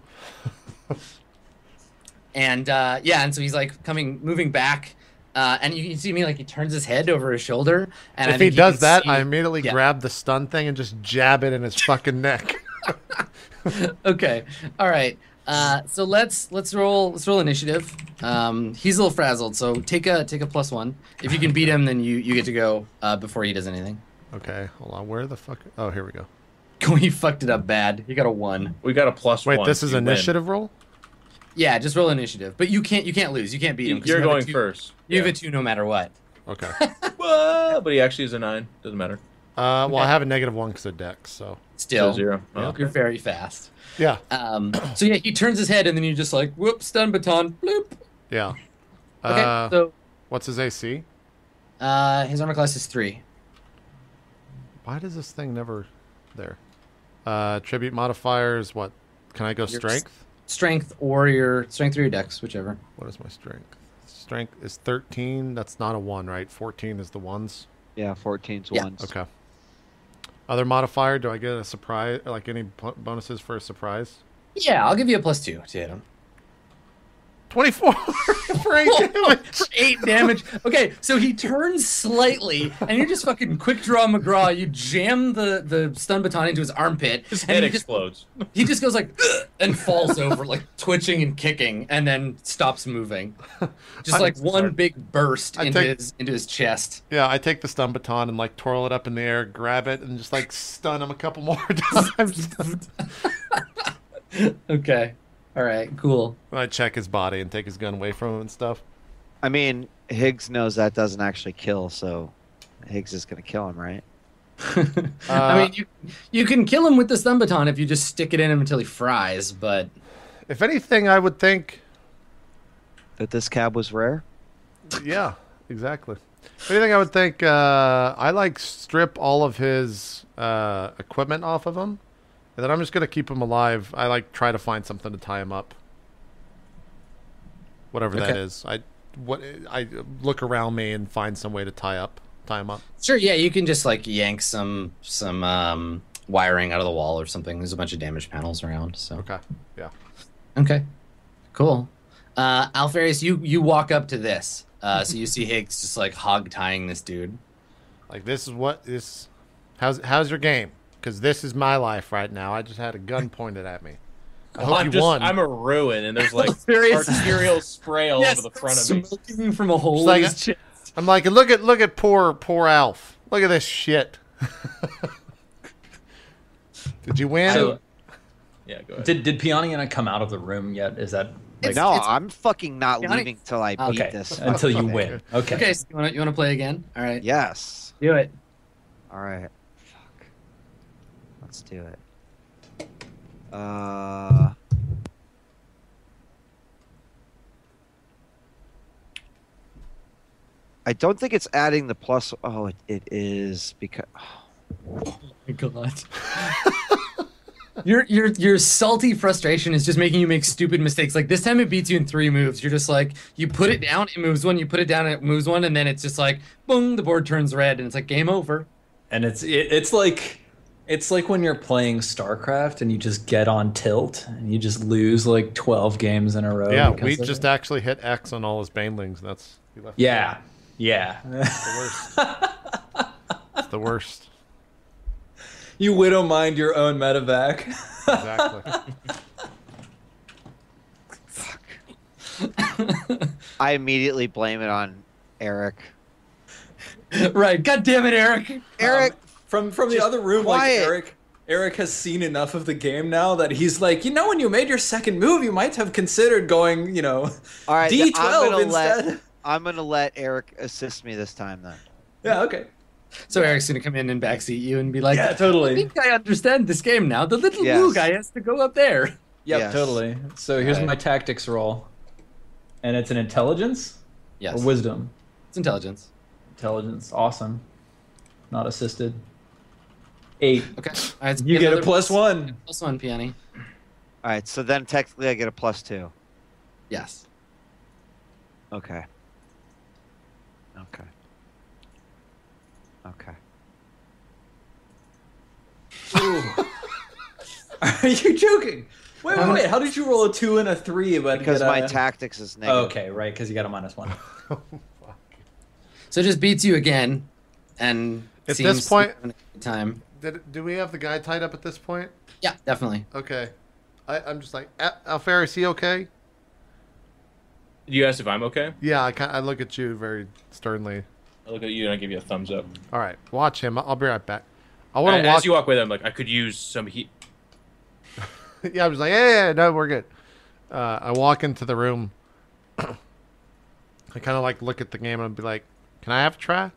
B: And and so he's like moving back, and you can see me like he turns his head over his shoulder, and I
A: If he
B: think you
A: does
B: can
A: that,
B: see-
A: I immediately
B: Yeah.
A: grab the stun thing and just jab it in his fucking neck.
B: Okay, all right. So let's roll initiative. He's a little frazzled, so take a +1. If you can beat him, then you get to go before he does anything.
A: Okay, hold on. Where the fuck? Oh, here we go.
B: He fucked it up bad. He got a 1.
E: We got a +1.
A: Wait, this is
E: You win.
A: initiative roll?
B: Yeah, just roll initiative. But you can't lose. You can't beat him. 'cause
E: You're
B: you have a
E: going
B: 2.
E: first.
B: You have a 2 no matter what.
A: Okay.
E: Whoa, but he actually is a 9. Doesn't matter.
A: Well, I have a -1 because of dex, so
B: Still,
E: So 0. Oh, okay.
B: you're very fast.
A: yeah,
B: So yeah, he turns his head and then you just like whoop, stun baton, bloop.
A: yeah.
B: Okay, so
A: What's his AC?
B: his armor class is 3.
A: Why does this thing never there? Tribute modifiers. What? Can I go
B: Your
A: strength?
B: Strength or your dex, whichever.
A: What is my strength? Strength is 13. That's not a 1, right? 14 is the ones.
D: Yeah, 14's
B: Yeah.
D: ones.
A: Okay. Other modifier? Do I get a surprise? Like any bonuses for a surprise?
B: Yeah, I'll give you a +2 to hit him.
A: 24 for 8 damage.
B: 8 damage. Okay, so he turns slightly, and you're just fucking quick draw McGraw. You jam the stun baton into his armpit,
E: His
B: and
E: head
B: he just
E: explodes.
B: he just goes like "Ugh," and falls over, like twitching and kicking, and then stops moving. Just like one big burst
A: I
B: into
A: take-
B: his chest.
A: Yeah, I take the stun baton and like twirl it up in the air, grab it, and just like stun him a couple more times.
B: Okay. All right. Cool.
A: I check his body and take his gun away from him and stuff.
D: I mean, Higgs knows that doesn't actually kill, so Higgs is going to kill him, right?
B: I mean, you can kill him with the stun baton if you just stick it in him until he fries. But
A: If anything, I would think,
D: That this cab was rare?
A: yeah, exactly. If anything, I would think I like strip all of his equipment off of him, and then I'm just gonna keep him alive. I like try to find something to tie him up, whatever that
B: Okay.
A: is. I look around me and find some way to tie him up.
B: sure, yeah, you can just like yank some wiring out of the wall or something. There's a bunch of damage panels around. So
A: Okay, yeah.
B: okay, cool. Alfarius, you walk up to this. So you see Higgs just like hog tying this dude.
A: Like this is what this. How's your game? Because this is my life right now. I just had a gun pointed at me. I hope you won.
E: I'm a ruin, and there's like
B: Serious?
E: arterial spray all over the front of me.
B: Smoking from a hole
A: It's like
B: in his chest.
A: I'm like, look at poor Alf. Look at this shit. Did you win?
C: So,
E: Yeah, go ahead.
C: did Pianiana come out of the room yet? Is that like
D: No,
B: it's-
D: I'm fucking not
B: Johnny-
D: leaving till I beat
C: okay
D: this.
C: until you
D: fucking
C: win?
D: thing.
C: Okay.
B: Okay, so you want to play again? All right.
D: Yes.
B: Do it.
D: All right. Fuck. Let's do it. I don't think it's adding the plus. Oh, it is because.
B: Oh my God. Your salty frustration is just making you make stupid mistakes. Like this time it beats you in 3 moves. You're just like, you put it down, it moves one, you put it down, it moves one, and then it's just like, boom, the board turns red, and it's like game over.
F: And it's like when you're playing StarCraft and you just get on tilt and you just lose like 12 games in a row.
A: Yeah,
F: because
A: we
F: of
A: just
F: it.
A: actually hit X on all his banelings. That's he left
F: Yeah.
A: It's the worst. It's the worst.
F: You widow mind your own medevac.
A: Exactly.
D: I immediately blame it on Eric.
B: Right. God damn it, Eric.
D: Eric,
F: From the
D: Just
F: other room,
D: quiet.
F: like Eric has seen enough of the game now that he's like, when you made your second move, you might have considered going,
D: all right,
F: D12 instead.
D: I'm gonna let Eric assist me this time then.
F: Yeah, okay.
B: So Eric's gonna come in and backseat you and be like,
F: Yeah,
B: I
F: totally.
B: think I understand this game now. The little
D: Yes.
B: blue guy has to go up there.
F: Yep,
D: Yes.
F: totally. So here's
D: Right.
F: my tactics roll. And it's an intelligence
B: Yes.
F: or wisdom.
B: It's intelligence.
F: Intelligence, awesome. Not assisted. 8.
B: Okay. All right, so
F: You get a
B: another
F: +1.
B: +1, Peony.
D: All right, so then technically I get a +2.
B: Yes.
D: Okay. Okay. Okay.
F: Are you joking? Wait. How did you roll a 2 and a 3? But
D: Because
F: get
D: my
F: a...
D: tactics is negative.
F: Okay, right, because you got a -1.
B: So it just beats you again, and
A: At
B: seems
A: this point-
B: to be having a good time.
A: Do we have the guy tied up at this point?
B: Yeah, definitely.
A: Okay. I'm just like, Alfair, is he okay?
E: You asked if I'm okay.
A: Yeah, I look at you very sternly.
E: I look at you and I give you a thumbs up.
A: All right, watch him. I'll be right back. I want to walk.
E: As you walk with him, like I could use some heat.
A: Yeah, I was like, yeah, no, we're good. I walk into the room. I kind of like look at the game and be like, can I have a try?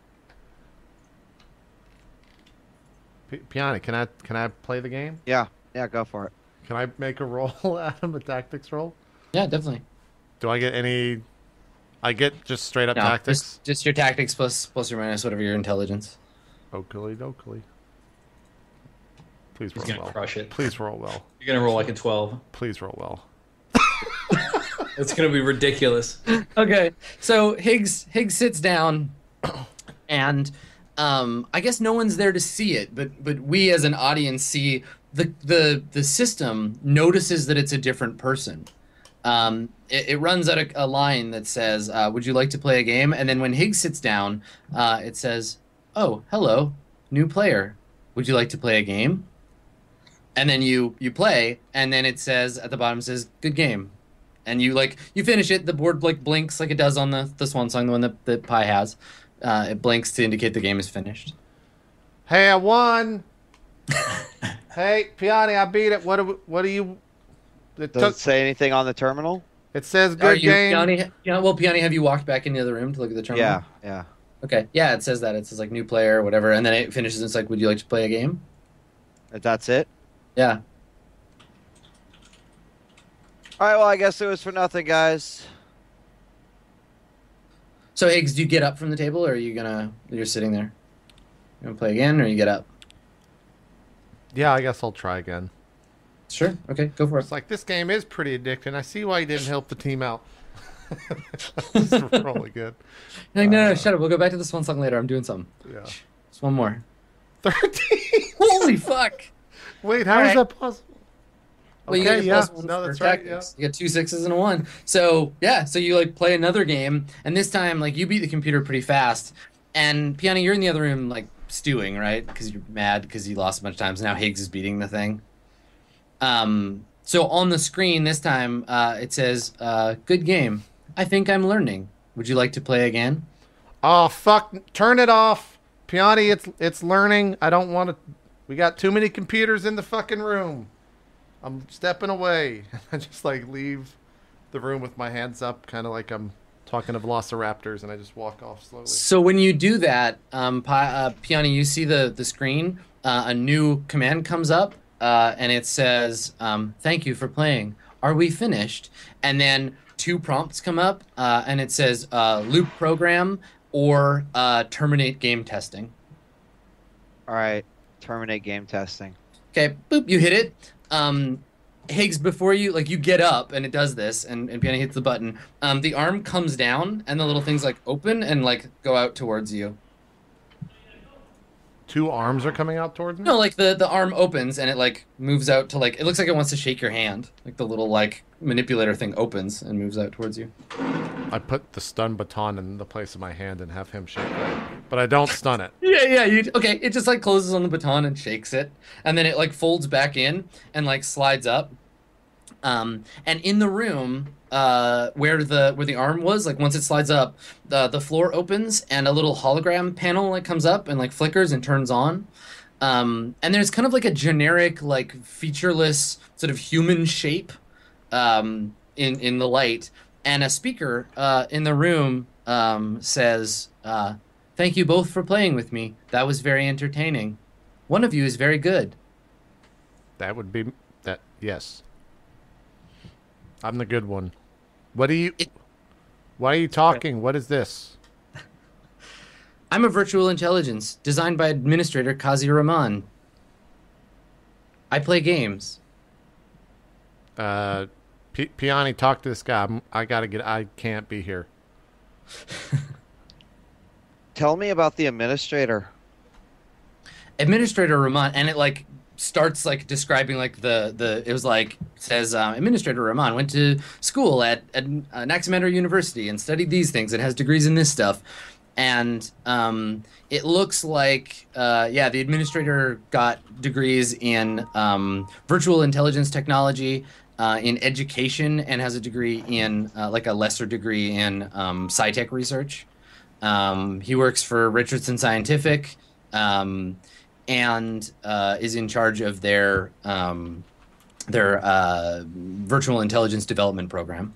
A: Piani, can I play the game?
D: Yeah, go for it.
A: Can I make a roll, Adam, a tactics roll?
B: Yeah, definitely.
A: Do I get any? I get just straight up
B: No,
A: tactics.
B: just your tactics plus or minus whatever your intelligence.
A: Oakley, dokley. Please
F: He's
A: roll
F: gonna
A: well.
F: crush it.
A: Please roll well.
F: You're going to roll like a 12.
A: Please roll well.
F: It's going to be ridiculous.
B: Okay, so Higgs sits down, and I guess no one's there to see it, but we as an audience see the system notices that it's a different person. It runs out a line that says, "Would you like to play a game?" And then when Higgs sits down, it says, "Oh, hello, new player. Would you like to play a game?" And then you play, and then it says at the bottom says, "Good game." And you finish it. The board blinks like it does on the Swan Song, the one that Pi has. It blinks to indicate the game is finished.
A: Hey, I won. Hey, Piani, I beat it. What do you?
D: Does it say anything on the terminal?
A: It says
B: Are
A: good
B: you,
A: game.
B: Piani, Piani, have you walked back into the other room to look at the terminal?
D: Yeah.
B: Okay. Yeah, it says that. It says like new player or whatever, and then it finishes. It's like, would you like to play a game?
D: That's it?
B: Yeah.
D: All right, well, I guess it was for nothing, guys.
B: So Higgs, do you get up from the table, or are you're sitting there? You gonna play again, or you get up?
A: Yeah, I guess I'll try again.
B: Sure. Okay, go for it.
A: It's like this game is pretty addicting. I see why you didn't help the team out. This is really good.
B: You're like, no, shut up. We'll go back to the Swan Song later. I'm doing something.
A: Yeah.
B: Just one more.
A: 13.
B: Holy fuck!
A: Wait, how is
B: Alright.
A: that possible?
B: Well, you
A: Okay,
B: get your
A: yeah.
B: plus one
A: No,
B: for
A: that's right. Yeah.
B: tactics. You get 2 6s and a 1. So yeah, so you play another game, and this time you beat the computer pretty fast. And Piani, you're in the other room stewing, right? Because you're mad because you lost a bunch of times. Now Higgs is beating the thing. So on the screen this time, it says, "Good game. I think I'm learning. Would you like to play again?"
A: Oh fuck! Turn it off, Piani. It's learning. I don't want to. We got too many computers in the fucking room. I'm stepping away. I just leave the room with my hands up, kind of like I'm talking to Velociraptors, and I just walk off slowly.
B: So when you do that, Piani, you see the screen. A new command comes up, and it says, "Thank you for playing. Are we finished?" And then 2 prompts come up, and it says, "Loop program" or "Terminate game testing."
D: All right, terminate game testing.
B: Okay, boop, you hit it. Higgs, before you like you get up and it does this, and Piano hits the button. The arm comes down and the little things like open and like go out towards you.
A: 2 arms are coming out towards me?
B: No, like the arm opens and it like moves out to like it looks like it wants to shake your hand. Like the little like manipulator thing opens and moves out towards you.
A: I put the stun baton in the place of my hand and have him shake it. But I don't stun it.
B: Yeah. Okay, it just like closes on the baton and shakes it, and then it like folds back in and like slides up. And in the room, where the arm was, like once it slides up, the floor opens and a little hologram panel like comes up and like flickers and turns on. And there's kind of like a generic like featureless sort of human shape, in the light, and a speaker in the room says, "Thank you both for playing with me. That was very entertaining. One of you is very good."
A: That would be that. Yes. I'm the good one. Why are you talking? What is this?
B: I'm a virtual intelligence designed by Administrator Kazi Rahman. I play games.
A: Piani, talk to this guy. I can't be here.
D: Tell me about the administrator.
B: Administrator Rahman, and it like starts like describing like it was like says Administrator Rahman went to school at Naxamander University and studied these things and has degrees in this stuff, and it looks like the administrator got degrees in virtual intelligence technology, in education, and has a degree in like a lesser degree in sci-tech research. He works for Richardson Scientific, and is in charge of their virtual intelligence development program.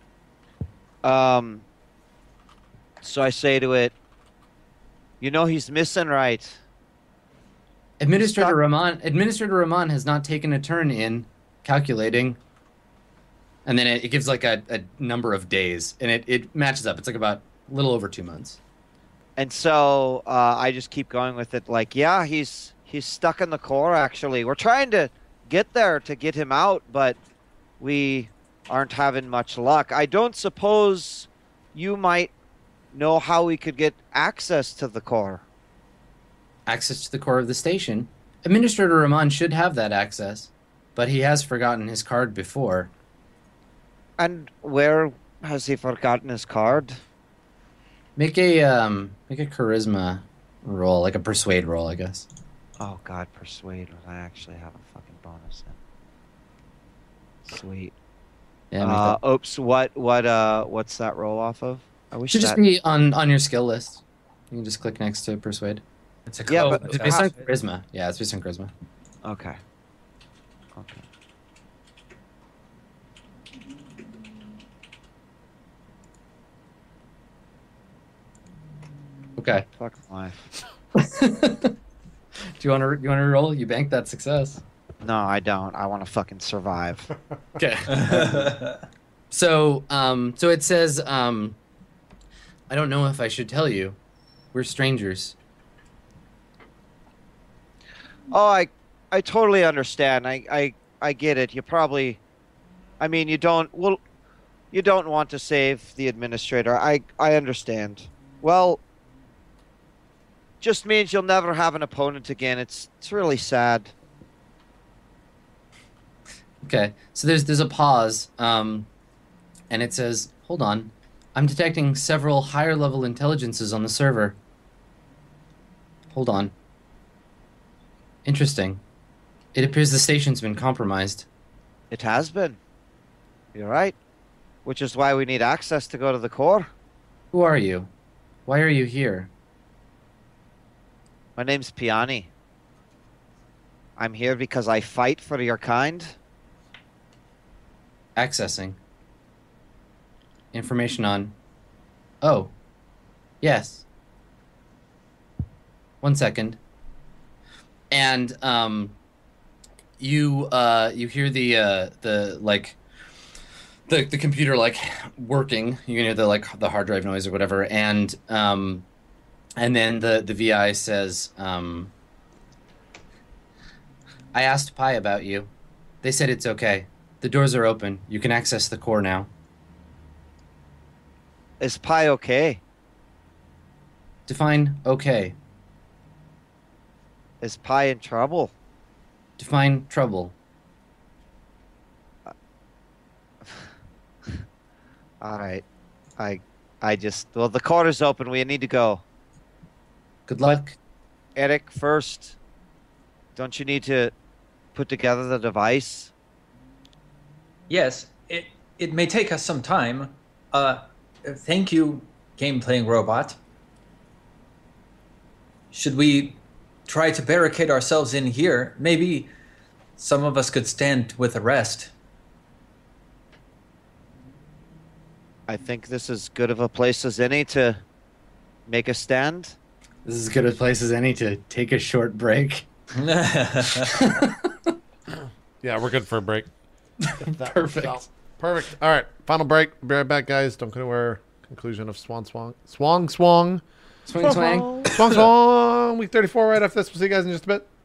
D: So I say to it, he's missing, right?
B: Administrator Rahman has not taken a turn in calculating. And then it gives like a number of days, and it matches up. It's like about a little over 2 months.
D: And so I just keep going with it. Like, yeah, he's stuck in the core. Actually, we're trying to get there to get him out, but we aren't having much luck. I don't suppose you might know how we could get access to the core.
B: Access to the core of the station. Administrator Rahman should have that access, but he has forgotten his card before.
D: And where has he forgotten his card?
B: Make a charisma roll, like a persuade roll, I guess.
D: Oh God, persuade! I actually have a fucking bonus then. Sweet.
B: Yeah.
D: Oops. What's that roll off of? I wish
B: should just be on your skill list. You can just click next to persuade.
C: It's a
B: It's based on charisma. Yeah, it's based on charisma.
D: Okay.
B: Okay.
D: Fuck life.
B: Do you want to roll? You banked that success.
D: No, I don't. I want to fucking survive.
B: Okay. So it says, I don't know if I should tell you. We're strangers.
D: Oh, I totally understand. I get it. You probably, I mean, you don't want to save the administrator. I understand. Well, just means you'll never have an opponent again. It's really sad.
B: Okay. So there's a pause, and it says, hold on. I'm detecting several higher level intelligences on the server. Hold on. Interesting. It appears the station's been compromised.
D: It has been. You're right. Which is why we need access to go to the core.
B: Who are you? Why are you here?
D: My name's Piani. I'm here because I fight for your kind.
B: Accessing. Information on... Oh. Yes. 1 second. And you hear the computer like working. You can hear the hard drive noise or whatever, and then the VI says, I asked Pi about you. They said it's okay. The doors are open. You can access the core now.
D: Is Pi okay?
B: Define okay.
D: Is Pi in trouble?
B: Define trouble.
D: All right. Well, the core is open. We need to go.
B: Good luck.
D: Eric, first, don't you need to put together the device?
C: Yes, it may take us some time. Thank you, game playing robot. Should we try to barricade ourselves in here? Maybe some of us could stand with the rest.
D: I think this is good of a place as any to make a stand.
G: This is as good a place as any to take a short break.
A: Yeah, we're good for a break. If that works
G: Perfect.
A: out. Perfect. All right, final break. Be right back, guys. Don't go anywhere. Conclusion of Swang.
B: Swing swang.
A: Swang. Week 34 right after this. We'll see you guys in just a bit.